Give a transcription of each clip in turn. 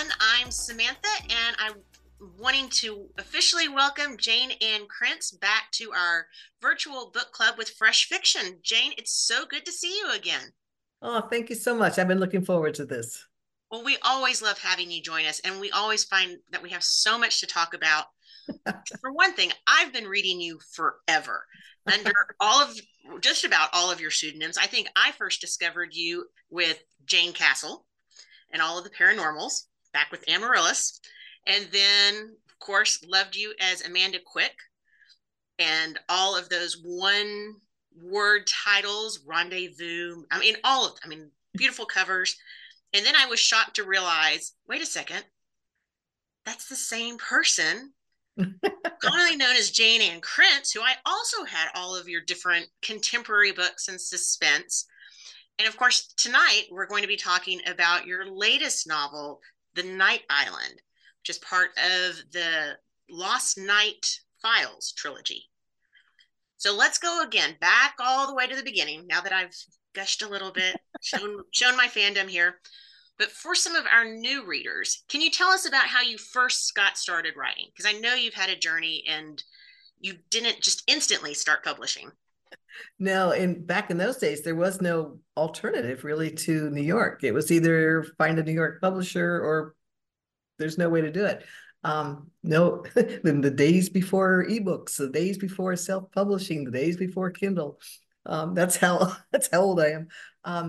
I'm Samantha, and I'm wanting to officially welcome Jane Ann Krentz back to our virtual book club with Fresh Fiction. Jane, it's so good to see you again. Oh, thank you so much. I've been looking forward to this. Well, we always love having you join us, and we always find that we have so much to talk about. For one thing, I've been reading you forever under all of just about all of your pseudonyms. I think I first discovered you with Jane Castle and all of the paranormals back with Amaryllis. And then, of course, loved you as Amanda Quick and all of those one word titles, Rendezvous. Beautiful covers. And then I was shocked to realize wait a second, that's the same person, commonly known as Jane Ann Krentz, who I also had all of your different contemporary books and suspense. And of course, tonight we're going to be talking about your latest novel, The Night Island, which is part of the Lost Night Files trilogy. So let's go again, back all the way to the beginning, now that I've gushed a little bit, shown my fandom here. But for some of our new readers, can you tell us about how you first got started writing? Because I know you've had a journey and you didn't just instantly start publishing. No, back in those days, there was no alternative really to New York. It was either find a New York publisher or there's no way to do it. No, in the days before ebooks, the days before self-publishing, the days before Kindle. That's how old I am.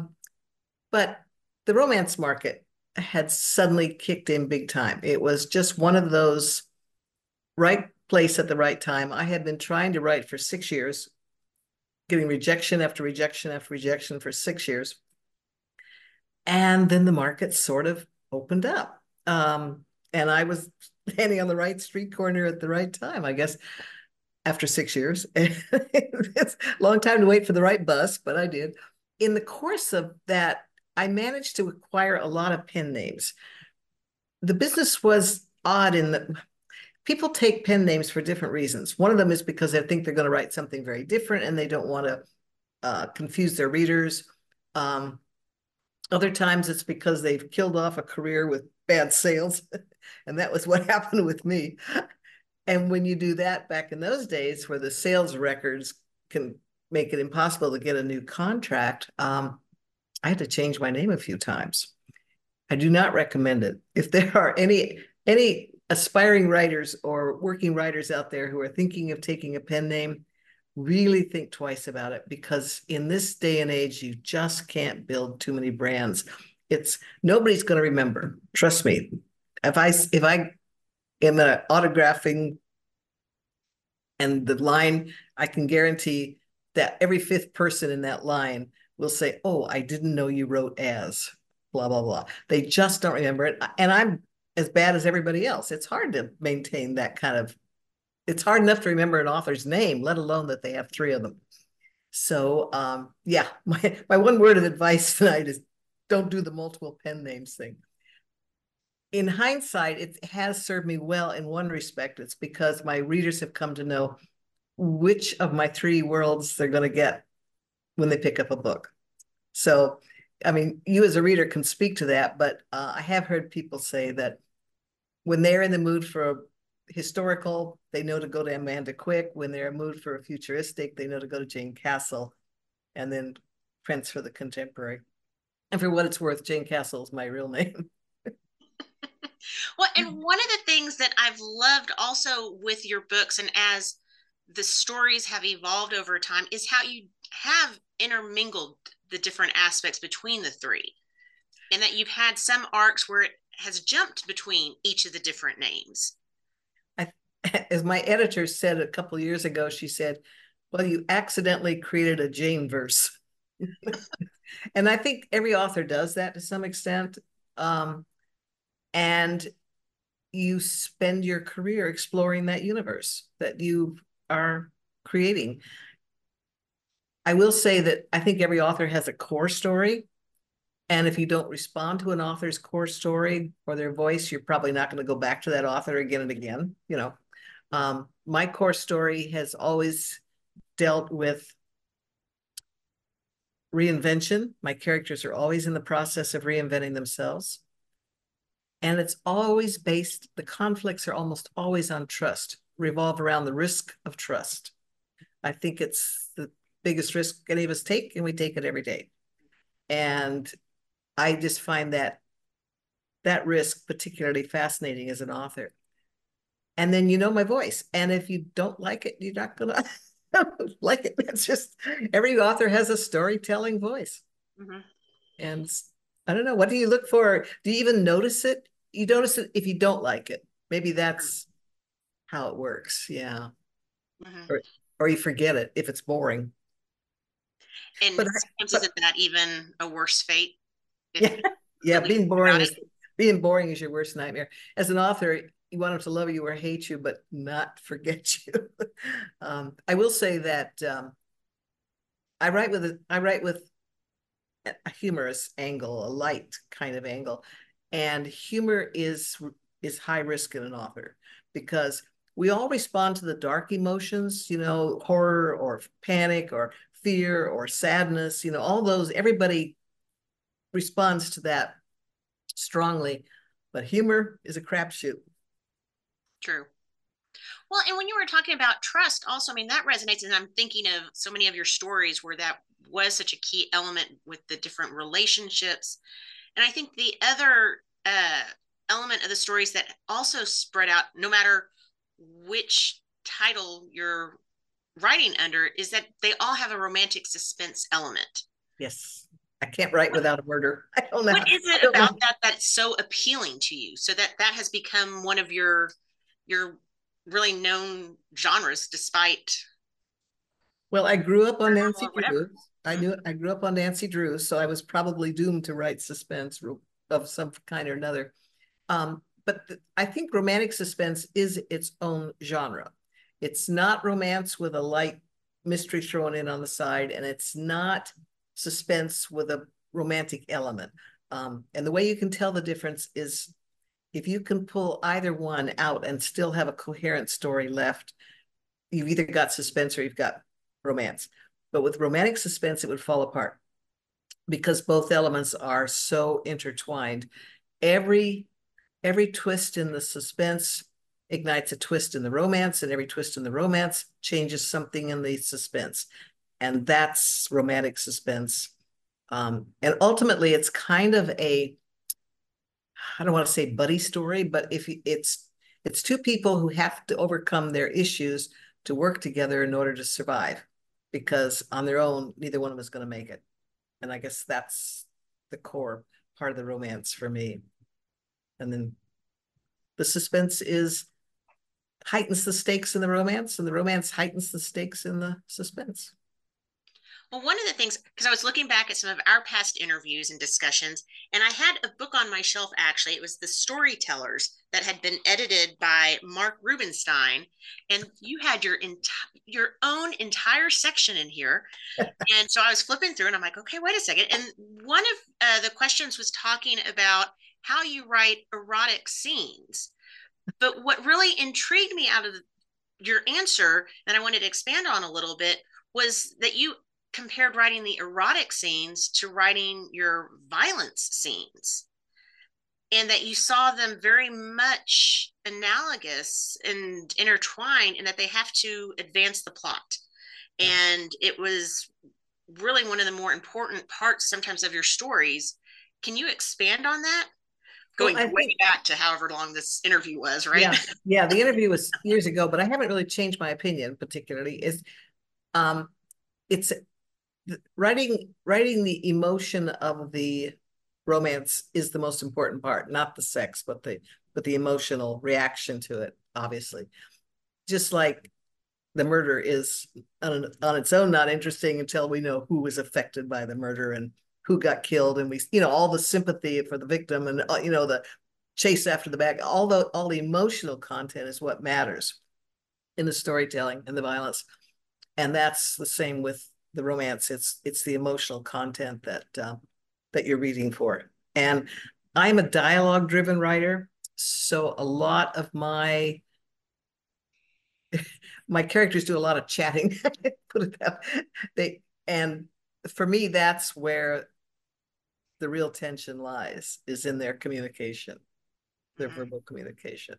But the romance market had suddenly kicked in big time. It was just one of those right place at the right time. I had been trying to write for 6 years, getting rejection after rejection after rejection for 6 years. And then the market sort of opened up. And I was standing on the right street corner at the right time, I guess, after 6 years. It's a long time to wait for the right bus, but I did. In the course of that, I managed to acquire a lot of pen names. The business was odd in that people take pen names for different reasons. One of them is because they think they're going to write something very different and they don't want to confuse their readers. Um, Other times it's because they've killed off a career with bad sales. And that was what happened with me. And when you do that back in those days where the sales records can make it impossible to get a new contract, I had to change my name a few times. I do not recommend it. If there are any aspiring writers or working writers out there who are thinking of taking a pen name, really think twice about it, because in this day and age, you just can't build too many brands. It's nobody's going to remember. Trust me. If I am autographing and the line, I can guarantee that every fifth person in that line will say, "Oh, I didn't know you wrote as blah blah blah." They just don't remember it, and I'm as bad as everybody else. It's hard to maintain that kind of. It's hard enough to remember an author's name, let alone that they have three of them. So, yeah, my one word of advice tonight is don't do the multiple pen names thing. In hindsight, it has served me well in one respect. It's because my readers have come to know which of my three worlds they're going to get when they pick up a book. So, I mean, you as a reader can speak to that, but I have heard people say that when they're in the mood for a historical, they know to go to Amanda Quick. When they're in the mood for a futuristic, they know to go to Jane Castle, and then Prince for the contemporary. And for what it's worth, Jane Castle is my real name. Well, and one of the things that I've loved also with your books, and as the stories have evolved over time, is how you have intermingled the different aspects between the three, and that you've had some arcs where it has jumped between each of the different names. I, as my editor said a couple of years ago, she said, "Well, you accidentally created a Jane verse." And I think every author does that to some extent. And you spend your career exploring that universe that you are creating. I will say that I think every author has a core story. And if you don't respond to an author's core story or their voice, you're probably not going to go back to that author again and again. My core story has always dealt with reinvention. My characters are always in the process of reinventing themselves. And it's always based, the conflicts are almost always on trust, revolve around the risk of trust. I think it's the biggest risk any of us take, and we take it every day. And I just find that risk particularly fascinating as an author. And then you know my voice. And if you don't like it, you're not gonna like it. It's just every author has a storytelling voice. Mm-hmm. And I don't know, what do you look for? Do you even notice it? You notice it if you don't like it. Maybe that's how it works. Yeah. Mm-hmm. Or you forget it if it's boring. And But sometimes but isn't that even a worse fate if yeah, you yeah, really think about it? being boring is your worst nightmare. As an author, you want them to love you or hate you, but not forget you. I will say that I write with a humorous angle, a light kind of angle, and humor is high risk in an author because we all respond to the dark emotions, you know, horror or panic or fear or sadness, you know, all those. Everybody responds to that strongly, but humor is a crapshoot. True. Well, and when you were talking about trust, also, I mean, that resonates. And I'm thinking of so many of your stories where that was such a key element with the different relationships. And I think the other element of the stories that also spread out, no matter which title you're writing under, is that they all have a romantic suspense element. Yes, I can't write What, without a murder. I don't know. what is I it don't know. about that that's so appealing to you? So that that has become one of your really known genres, despite Well, I grew up on Nancy or whatever. Drew. I grew up on Nancy Drew, so I was probably doomed to write suspense of some kind or another. But I think romantic suspense is its own genre. It's not romance with a light mystery thrown in on the side, and it's not suspense with a romantic element. And the way you can tell the difference is if you can pull either one out and still have a coherent story left, you've either got suspense or you've got romance. But with romantic suspense, it would fall apart because both elements are so intertwined. Every every twist in the suspense ignites a twist in the romance, and every twist in the romance changes something in the suspense. And that's romantic suspense. And ultimately, it's kind of I don't want to say buddy story, but if it's two people who have to overcome their issues to work together in order to survive, because on their own, neither one of them is going to make it. And I guess that's the core part of the romance for me. And then the suspense is heightens the stakes in the romance, and the romance heightens the stakes in the suspense. Well, one of the things, because I was looking back at some of our past interviews and discussions, and I had a book on my shelf actually. It was The Storytellers that had been edited by Mark Rubenstein. And you had your own entire section in here. And so I was flipping through and I'm like, okay, wait a second. And one of the questions was talking about how you write erotic scenes. But what really intrigued me out of your answer that I wanted to expand on a little bit was that you compared writing the erotic scenes to writing your violence scenes, and that you saw them very much analogous and intertwined, and that they have to advance the plot. Yeah. And it was really one of the more important parts sometimes of your stories. Can you expand on that? Well, Going I way think, back to however long this interview was, right? yeah, yeah, the interview was years ago, but I haven't really changed my opinion particularly. Um, it's writing the emotion of the romance is the most important part, not the sex, but the emotional reaction to it, obviously. Just like the murder is on its own not interesting until we know who was affected by the murder and who got killed, and we, you know, all the sympathy for the victim, and you know, the chase after the bag, all the emotional content is what matters in the storytelling and the violence. And that's the same with the romance. It's the emotional content that you're reading for. And I'm a dialogue driven writer, so a lot of my characters do a lot of chatting. Put it that they and for me, that's where the real tension lies, is in their communication. their verbal communication.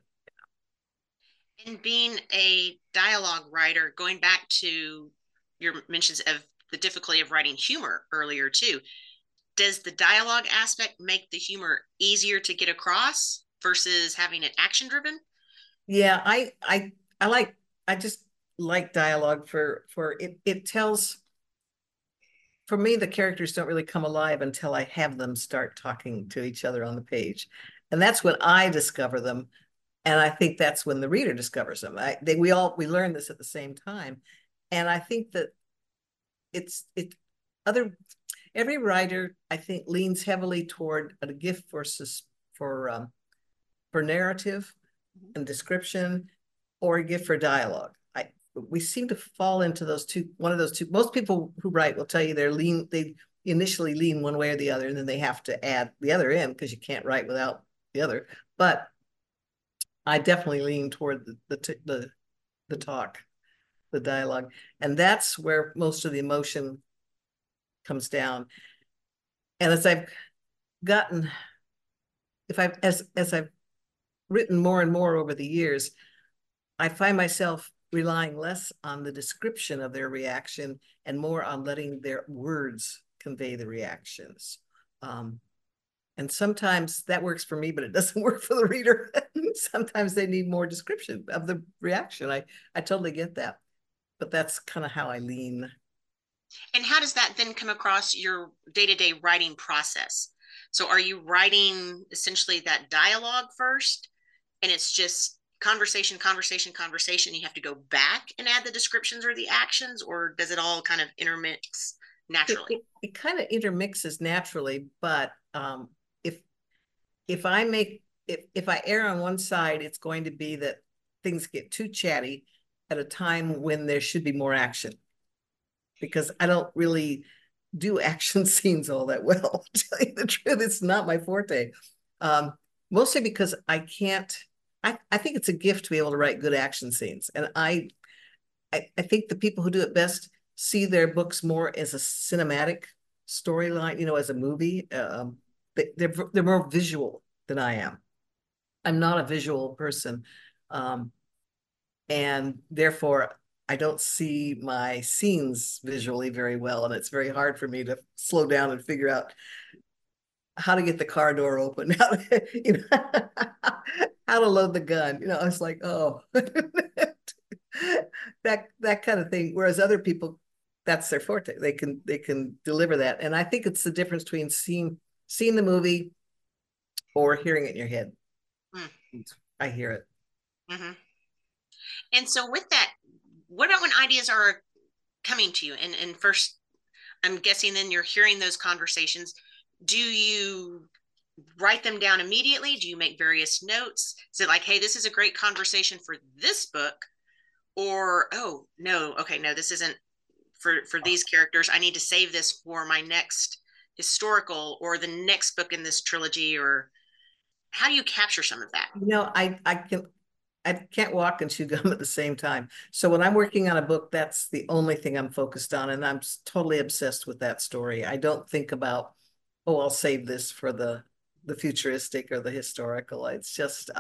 And being a dialogue writer, going back to your mentions of the difficulty of writing humor earlier too, does the dialogue aspect make the humor easier to get across versus having it action driven? Yeah, I like I just like dialogue for it. It tells, for me, the characters don't really come alive until I have them start talking to each other on the page. And that's when I discover them. And I think that's when the reader discovers them. We learn this at the same time. And I think that it other every writer, I think, leans heavily toward a gift for for narrative and description, or a gift for dialogue. We seem to fall into those two, one of those two. Most people who write will tell you they initially lean one way or the other, and then they have to add the other in because you can't write without the other. But I definitely lean toward the talk, the dialogue, and that's where most of the emotion comes down. And as I've gotten, if I've as I've written more and more over the years, I find myself relying less on the description of their reaction and more on letting their words convey the reactions. And sometimes that works for me, but it doesn't work for the reader. Sometimes they need more description of the reaction. I totally get that, but that's kind of how I lean. And how does that then come across your day-to-day writing process? So are you writing essentially that dialogue first, and it's just conversation, conversation, conversation? You have to go back and add the descriptions or the actions, or does it all kind of intermix naturally? It kind of intermixes naturally, but if if I make if I err on one side, it's going to be that things get too chatty at a time when there should be more action, because I don't really do action scenes all that well. To tell you the truth, it's not my forte. Um, Mostly because I can't. I think it's a gift to be able to write good action scenes, and I think the people who do it best see their books more as a cinematic storyline, as a movie. They're more visual than I am. I'm not a visual person, um, and therefore I don't see my scenes visually very well, and it's very hard for me to slow down and figure out how to get the car door open, how to, how to load the gun. It's like, oh, that kind of thing. Whereas other people, that's their forte. They can deliver that, and I think it's the difference between seeing the movie or hearing it in your head. Mm. I hear it. Mm-hmm. And so with that, what about when ideas are coming to you? And first, I'm guessing then you're hearing those conversations. Do you write them down immediately? Do you make various notes? Is it like, hey, this is a great conversation for this book? Or, oh, no, okay, no, this isn't for these characters. I need to save this for my next historical or the next book in this trilogy? Or how do you capture some of that? I can't walk and chew gum at the same time. So when I'm working on a book, that's the only thing I'm focused on, and I'm totally obsessed with that story. I don't think about, oh, I'll save this for the futuristic or the historical. It's just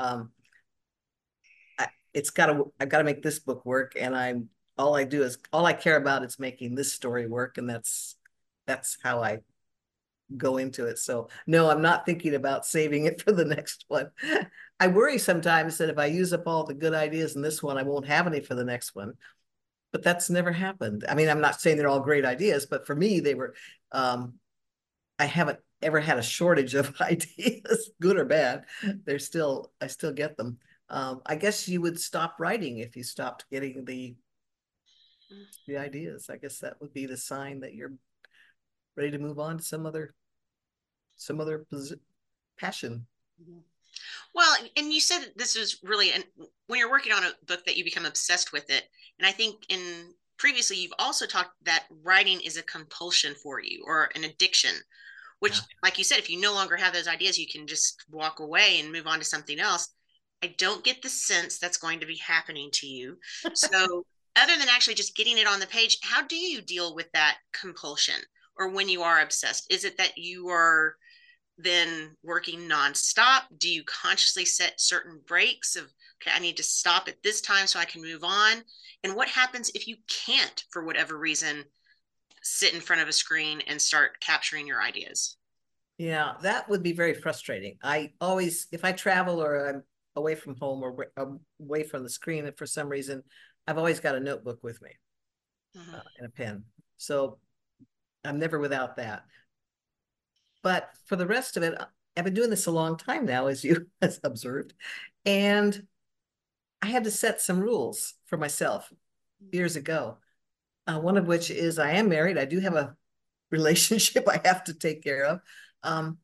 I've got to make this book work, and all I care about is making this story work, and that's how I go into it. So no, I'm not thinking about saving it for the next one. I worry sometimes that if I use up all the good ideas in this one, I won't have any for the next one. But that's never happened. I mean, I'm not saying they're all great ideas, but for me, they were. I haven't ever had a shortage of ideas, good or bad. I still get them. I guess you would stop writing if you stopped getting the ideas. I guess that would be the sign that you're ready to move on to some other passion. Well, and you said this was really, and when you're working on a book that you become obsessed with it. And I think in previously, you've also talked that writing is a compulsion for you or an addiction, which, Yeah. like you said, if you no longer have those ideas, you can just walk away and move on to something else. I don't get the sense that's going to be happening to you. So, other than actually just getting it on the page, how do you deal with that compulsion or when you are obsessed? Is it that you are then working nonstop? Do you consciously set certain breaks of, okay, I need to stop at this time so I can move on? And what happens if you can't, for whatever reason, sit in front of a screen and start capturing your ideas? Yeah, that would be very frustrating. I always, if I travel or I'm away from home or away from the screen, and for some reason, I've always got a notebook with me Mm-hmm. and a pen. So I'm never without that. But for the rest of it, I've been doing this a long time now, as you has observed, and I had to set some rules for myself years ago. One of which is I am married. I do have a relationship I have to take care of. Um,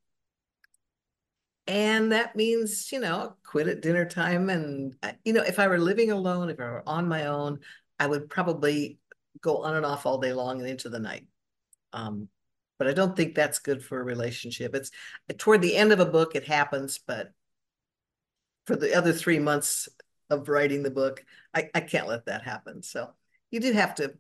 and that means, quit at dinner time. And, if I were living alone, if I were on my own, I would probably go on and off all day long and into the night. Um, but I don't think that's good for a relationship. It's toward the end of a book, it happens, but for the other 3 months of writing the book, I can't let that happen. So you do have to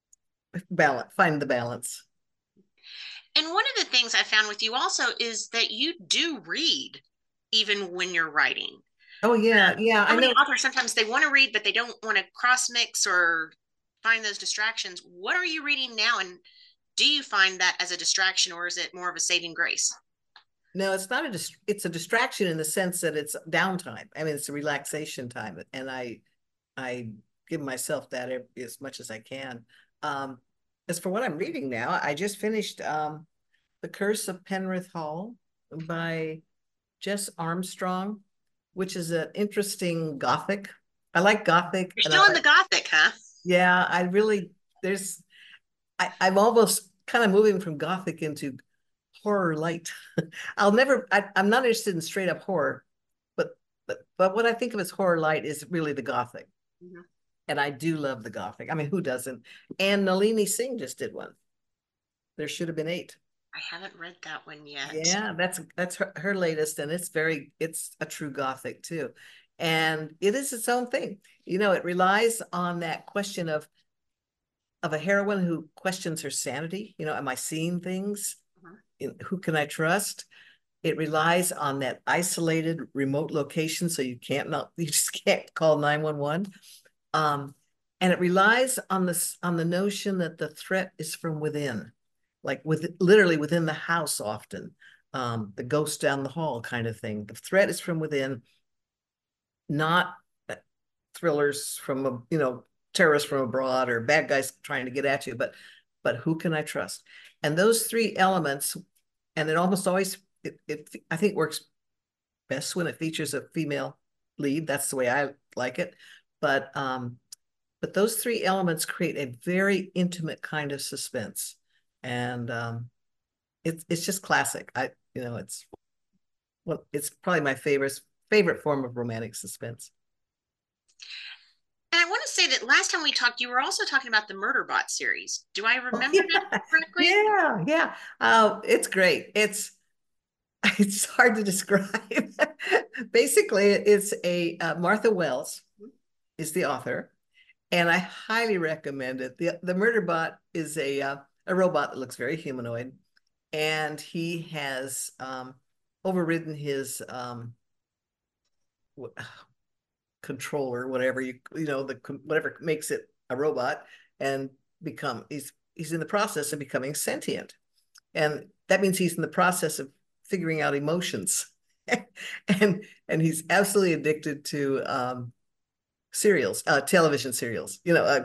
find the balance. And one of the things I found with you also is that you do read even when you're writing. Oh yeah, yeah, So I many know. authors, sometimes they want to read, but they don't want to cross mix or find those distractions. What are you reading now? And do you find that as a distraction, or is it more of a saving grace? No, it's not it's a distraction in the sense that it's downtime. I mean, it's a relaxation time, and I give myself that as much as I can. Um, as for what I'm reading now, I just finished The Curse of Penrith Hall by Jess Armstrong, which is an interesting Gothic. I like Gothic, You're and I still in like, the Gothic, huh? yeah, I really there's I'm almost kind of moving from Gothic into horror light. I'm not interested in straight up horror, but but what I think of as horror light is really the Gothic. Mm-hmm. And I do love the Gothic. I mean, who doesn't? And Nalini Singh just did one. There should have been eight. I haven't read that one yet. Yeah, that's her latest, and it's a true Gothic too. And it is its own thing. It relies on that question of a heroine who questions her sanity. Am I seeing things? Mhm. Who can I trust? It relies on that isolated remote location, so you just can't call 911. Um, and it relies on the notion that the threat is from within, like literally within the house often. The ghost down the hall kind of thing. The threat is from within, not thrillers from terrorists from abroad or bad guys trying to get at you, but who can I trust? And those three elements, and it almost always it I think works best when it features a female lead. That's the way I like it. But those three elements create a very intimate kind of suspense, and it's just classic. It's probably my favorite form of romantic suspense. And I want to say that last time we talked, you were also talking about the Murderbot series. Do I Oh, remember that yeah, correctly? yeah, yeah. It's great. It's hard to describe. Basically, it's a Martha Wells is the author, and I highly recommend it. The Murderbot is a robot that looks very humanoid, and he has overridden his controller, whatever whatever makes it a robot, and he's in the process of becoming sentient, and that means he's in the process of figuring out emotions, and he's absolutely addicted to serials, television serials,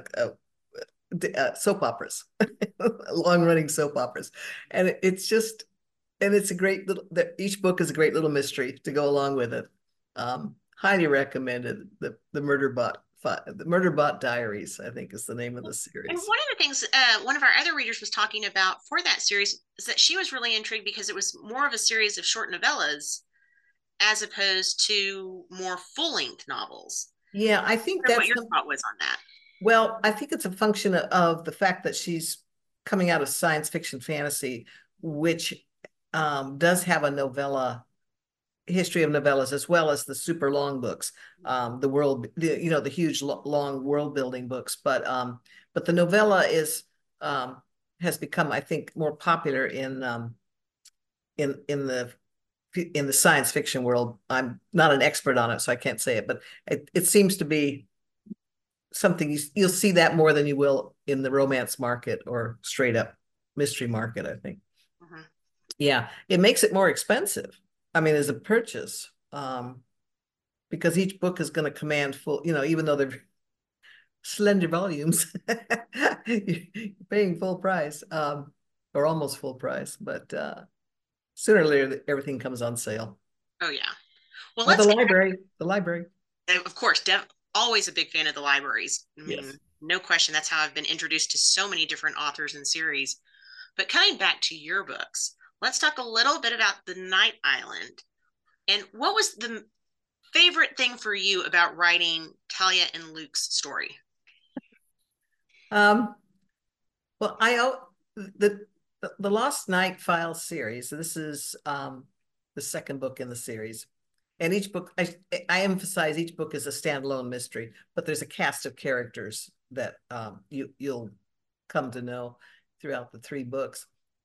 soap operas, long running soap operas. And it's a great little, each book is a great little mystery to go along with it. Highly recommended. The Murderbot Diaries, I think, is the name of the And series. one of the things one of our other readers was talking about for that series is that she was really intrigued because it was more of a series of short novellas as opposed to more full length novels. Yeah, I think What your thought was on that? well, I think it's a function of the fact that she's coming out of science fiction fantasy, which does have a novella history of novellas as well as the super long books, the huge long world building books. But the novella has become, I think, more popular in the in the science fiction world. I'm not an expert on it, so I can't say it, but it seems to be something you'll see that more than you will in the romance market or straight up mystery market, I think. Mhm. Yeah, it makes it more expensive. I mean, as a purchase, because each book is going to command full, even though they're slender volumes, you're paying full price, or almost full price. But sooner or later, everything comes on sale. Oh yeah. Well, Or let's get the library. of course, always a big fan of the libraries. I Yes. mean, no question. That's how I've been introduced to so many different authors and series. But coming back to your books, let's talk a little bit about The Night Island. And what was the favorite thing for you about writing Talia and Luke's story? Um, well, the the Lost Night Files series. This is the second book in the series. And each book, I emphasize each book is a standalone mystery, but there's a cast of characters that you'll come to know throughout the three books.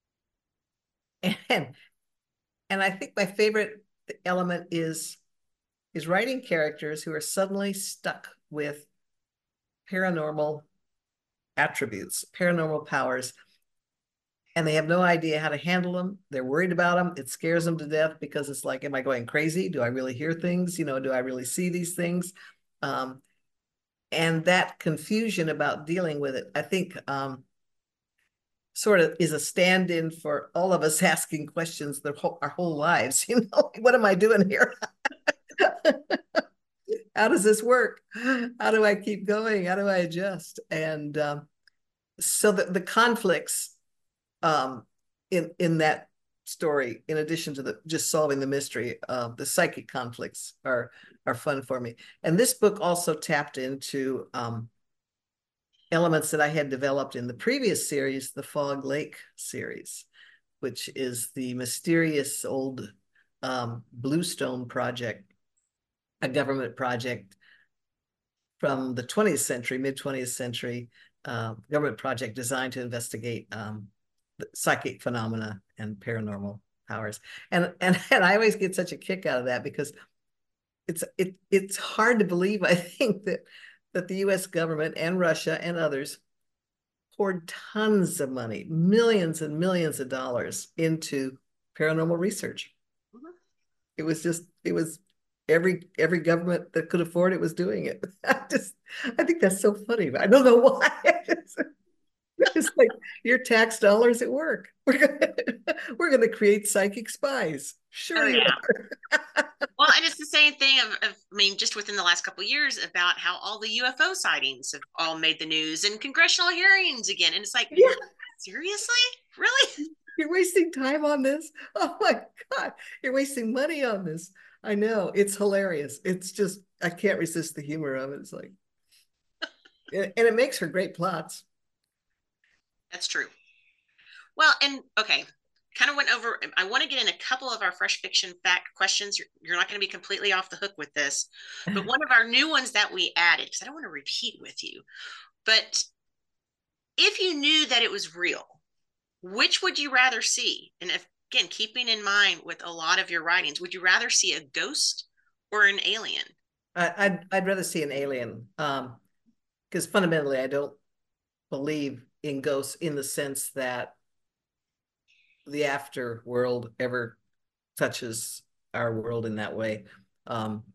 And and I think my favorite element is writing characters who are suddenly stuck with paranormal attributes, paranormal powers, and they have no idea how to handle them. They're worried about them. It scares them to death because it's like, am I going crazy? Do I really hear things? Do I really see these things? Um, and that confusion about dealing with it, I think, sort of is a stand-in for all of us asking questions our whole lives. What am I doing here? How does this work? How do I keep going? How do I adjust? And so the conflicts, um, in that story, in addition to the just solving the mystery, the psychic conflicts are fun for me. And this book also tapped into elements that I had developed in the previous series, the Fog Lake series, which is the mysterious old Bluestone project, a government project from the 20th century, mid 20th century, government project designed to investigate psychic phenomena and paranormal powers. And I always get such a kick out of that because it's hard to believe, I think, that the US government and Russia and others poured tons of money, millions and millions of dollars into paranormal research. Mhm. It was every government that could afford it was doing it. I think that's so funny. I don't know why. It's like your tax dollars at work. We're gonna create psychic spies. Sure Oh you yeah. are. Well, and it's the same thing I mean, just within the last couple of years about how all the UFO sightings have all made the news and congressional hearings again. And it's like, Yeah, seriously? Really? you're wasting time on this. Oh my God, you're wasting money on this. I know it's hilarious. It's just I can't resist the humor of it. It's like, and it makes for great plots. That's true. Well, and okay, kind of went over. I want to get in a couple of our fresh fiction fact questions. You're not going to be completely off the hook with this, but one of our new ones that we added, because I don't want to repeat with you, but if you knew that it was real, which would you rather see? And if, again, keeping in mind with a lot of your writings, would you rather see a ghost or an alien? I'd rather see an alien, because fundamentally I don't believe in ghosts in the sense that the after world ever touches our world in that way. Um,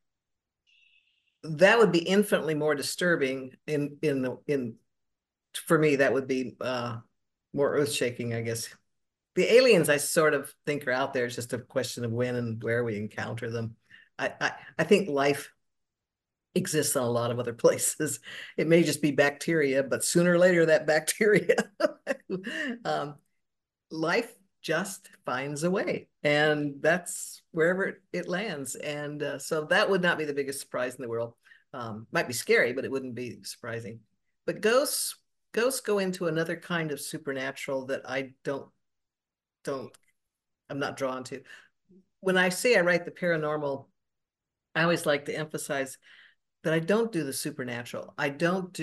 that would be infinitely more disturbing in for me. That would be more earth shaking, I guess. The aliens I sort of think are out there. It's just a question of when and where we encounter them. I think life exists on a lot of other places. It may just be bacteria, but sooner or later that bacteria um, life just finds a way, and that's wherever it lands. And so that would not be the biggest surprise in the world. Might be scary, but it wouldn't be surprising. But ghosts go into another kind of supernatural that I don't I'm not drawn to. When I say I write the paranormal, I always like to emphasize that I don't do the supernatural.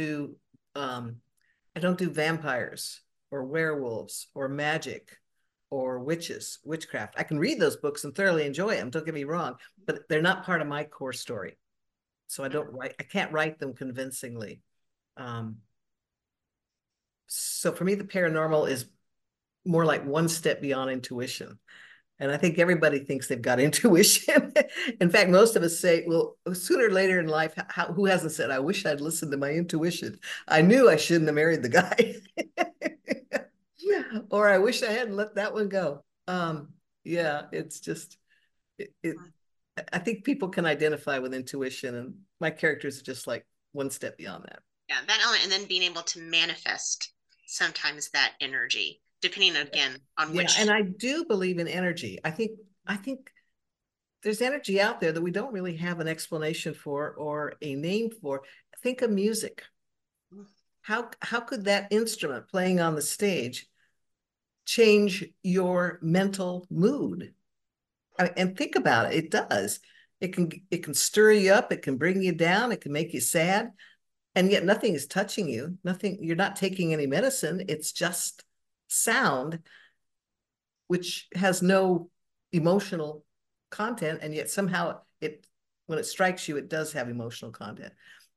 Um, I don't do vampires or werewolves or magic or witchcraft. I can read those books and thoroughly enjoy them, don't get me wrong, but they're not part of my core story. So I can't write them convincingly. So for me, the paranormal is more like one step beyond intuition. And I think everybody thinks they've got intuition. In fact, most of us say, well, sooner or later in life, who hasn't said, I wish I'd listened to my intuition. I knew I shouldn't have married the guy. Or I wish I hadn't let that one go. Yeah, it's just, I think people can identify with intuition, and my characters are just like one step beyond that. Yeah, that element, and then being able to manifest sometimes that energy, depending again on which. And I do believe in energy. I think there's energy out there that we don't really have an explanation for or a name for. Think of music. How could that instrument playing on the stage change your mental mood? And think about it. It does. It can stir you up. It can bring you down. It can make you sad. And yet nothing is touching you. Nothing. You're not taking any medicine. It's just sound, which has no emotional content, and yet somehow when it strikes you, it does have emotional content.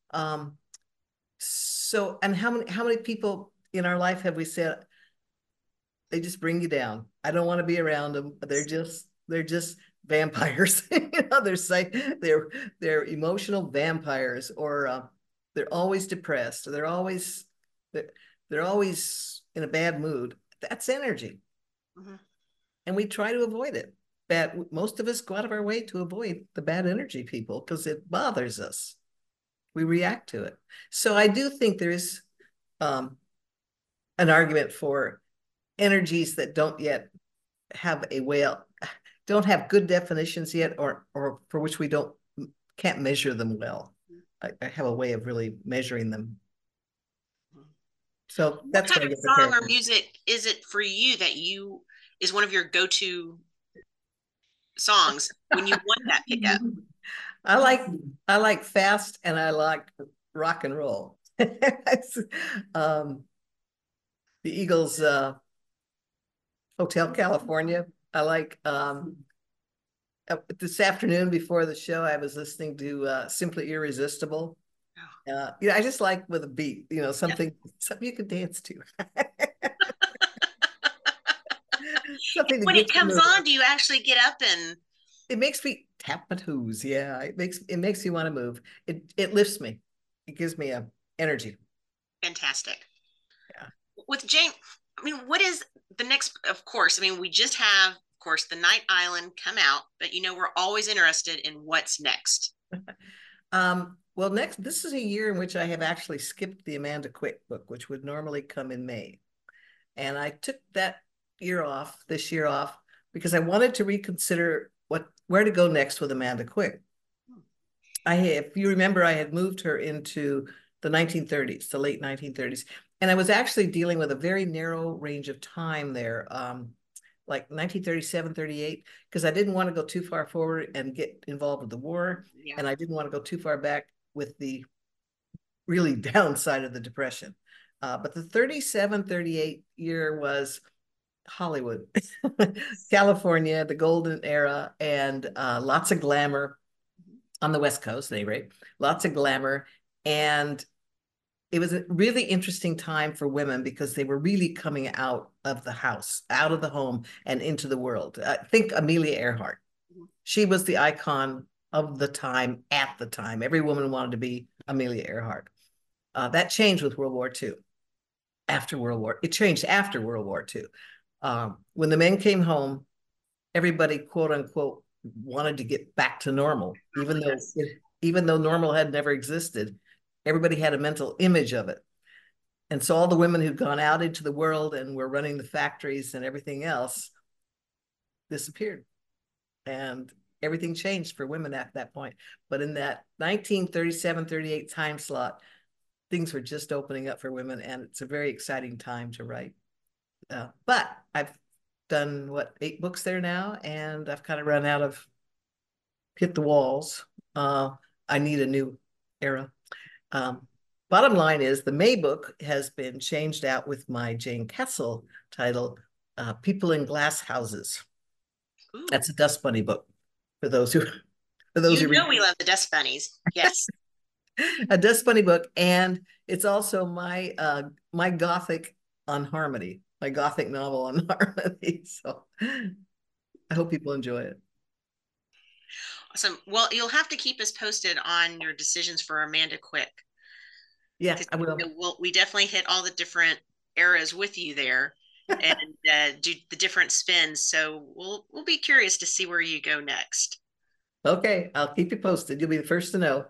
So, and how many people in our life have we said they just bring you down? I don't want to be around them. They're just vampires. They're emotional vampires, or they're always depressed, or they're always in a bad mood. That's energy. Mm-hmm. And we try to avoid it. Most of us go out of our way to avoid the bad energy people because it bothers us. We react to it. So I do think there is an argument for energies that don't yet have don't have good definitions yet, or for which we can't measure them well. I have a way of really measuring them. So that's what kind of song or music is it for you that is one of your go-to songs when you want that pickup? I like fast, and I like rock and roll. The Eagles, Hotel California. I like this afternoon before the show, I was listening to Simply Irresistible. I just like with a beat, something you could dance to. When it comes on, do you actually get up and? It makes me tap my toes. Yeah, it makes me want to move. It lifts me. It gives me a energy. Fantastic. Yeah. With Jane, I mean, what is the next? Of course, I mean, we just have, of course, The Night Island come out, but we're always interested in what's next. Well, this is a year in which I have actually skipped the Amanda Quick book, which would normally come in May. And I took this year off, because I wanted to reconsider where to go next with Amanda Quick. If you remember, I had moved her into the 1930s, the late 1930s. And I was actually dealing with a very narrow range of time there, like 1937, 38, because I didn't want to go too far forward and get involved with the war. Yeah. And I didn't want to go too far back with the really downside of the Depression. But the 37, 38 year was Hollywood, California, the golden era, and lots of glamour on the West Coast, at any rate, lots of glamour. And it was a really interesting time for women because they were really coming out of the house, out of the home, and into the world. Think Amelia Earhart. She was the icon of the time at the time. Every woman wanted to be Amelia Earhart. That changed with World War II. It changed after World War II. When the men came home, everybody, quote unquote, wanted to get back to normal, even though normal had never existed. Everybody had a mental image of it. And so all the women who'd gone out into the world and were running the factories and everything else disappeared. And everything changed for women at that point. But in that 1937, 38 time slot, things were just opening up for women, and it's a very exciting time to write. But I've done 8 books there now, and I've kind of hit the walls. I need a new era. Bottom line is the May book has been changed out with my Jane Kessel title, People in Glass Houses. Ooh. That's a Dust Bunny book for those who You read. know we love the Dust Bunnies. Yes. A Dust Bunny book, and it's also my Gothic on Harmony, my Gothic novel on Harmony. So I hope people enjoy it. Awesome. Well, you'll have to keep us posted on your decisions for Amanda Quick. Yeah, I will. We definitely hit all the different eras with you there and do the different spins. So we'll be curious to see where you go next. Okay, I'll keep you posted. You'll be the first to know.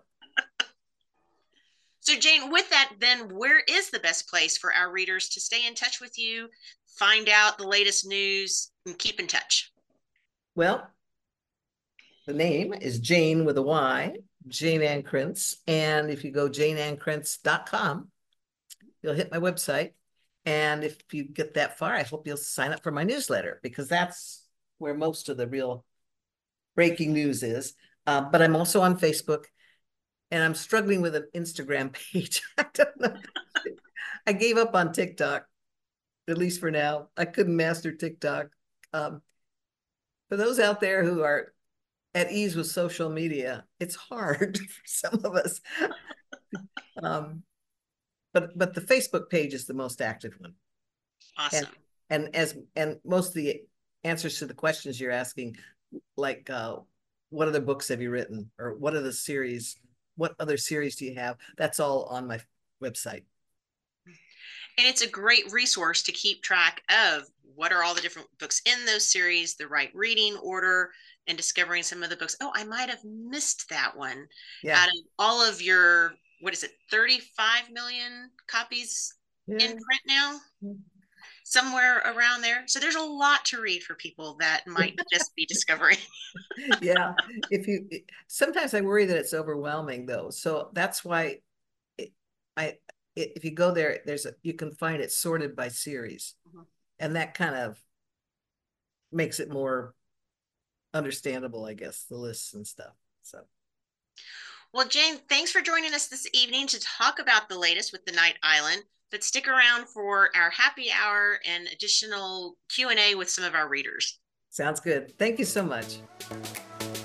So Jane, with that, then where is the best place for our readers to stay in touch with you, find out the latest news, and keep in touch? Well, the name is Jane with a Y, Jane Ann Krentz. And if you go janeannkrentz.com, you'll hit my website. And if you get that far, I hope you'll sign up for my newsletter, because that's where most of the real breaking news is. But I'm also on Facebook, and I'm struggling with an Instagram page. I don't know. I gave up on TikTok, at least for now. I couldn't master TikTok. For those out there who are at ease with social media, it's hard for some of us. But the Facebook page is the most active one. Awesome. And most of the answers to the questions you're asking, like what other books have you written, or what are the series, what other series do you have? That's all on my website. And it's a great resource to keep track of what are all the different books in those series, the right reading order, and discovering some of the books. Oh, I might have missed that one. Yeah. Out of all of your, what is it, 35 million copies in print now? Somewhere around there. So there's a lot to read for people that might just be discovering. Yeah. Sometimes I worry that it's overwhelming though. So that's why if you go there, you can find it sorted by series. Mm-hmm. And that kind of makes it more understandable, I guess, the lists and stuff. So. Well, Jane, thanks for joining us this evening to talk about the latest with the Night Island. But stick around for our happy hour and additional Q&A with some of our readers. Sounds good. Thank you so much.